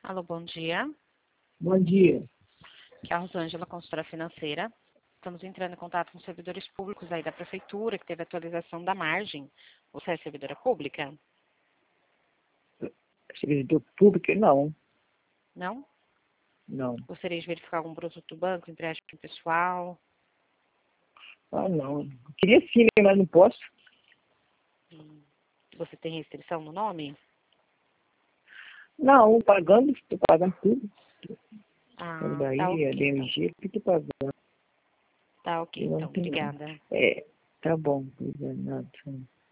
Alô, bom dia. Bom dia. Aqui é a Rosângela, consultora financeira. Estamos entrando em contato com servidores públicos aí da prefeitura, que teve atualização da margem. Você é servidora pública? Servidor público? Não, Não? não. Gostaria de verificar algum produto do banco, empréstimo pessoal? Ah, não. Queria sim, né, mas não posso. Você tem restrição no nome? Não, estou pagando tudo. Ah, tá Bahia, ok, então. DMG, estou pagando. Tá ok, Eu não então. tenho. Obrigada. Tá bom, coisa nada.